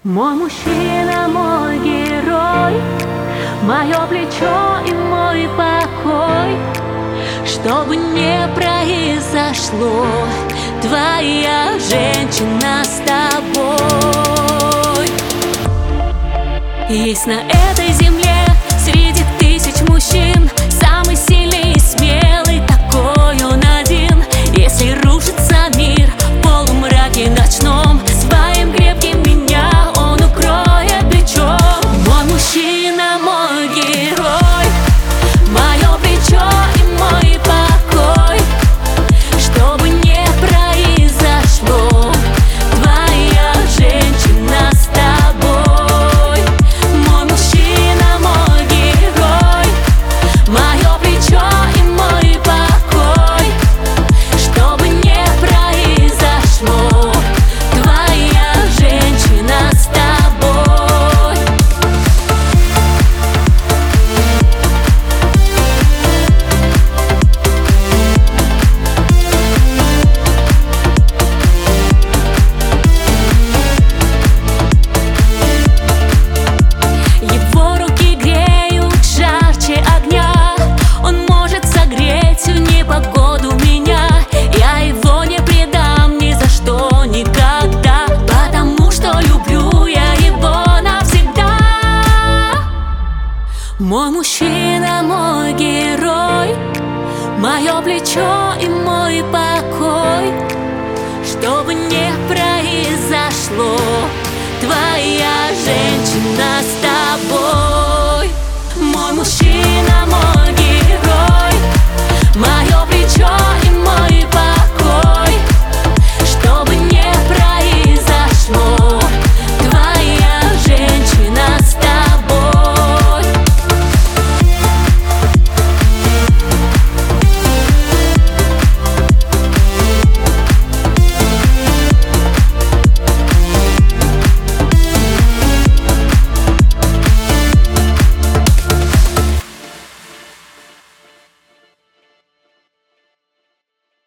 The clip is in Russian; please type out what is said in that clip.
Мой мужчина, мой герой, мое плечо и мой покой. Что бы ни произошло, твоя женщина с тобой. Есть на этой земле среди тысяч мужчин самый сильный и смелый, такой он один. Если рушится мир в полумраке ночном, своим крепким меня он укроет плечом. Мой мужчина, мой герой, мое плечо и мой покой. Что бы ни произошло, твоя женщина с тобой. Мой мужчина, мой герой, мое плечо и мой покой. Что бы ни произошло, твоя женщина с тобой. Его руки греют жарче огня, он может согреть всю непогоду меня. Я его не предам ни за что, никогда, потому что люблю я его навсегда. Мой мужчина, мой герой, мое плечо и мой покой. Что бы ни произошло, твоя женщина с тобой. Мой мужчина, мой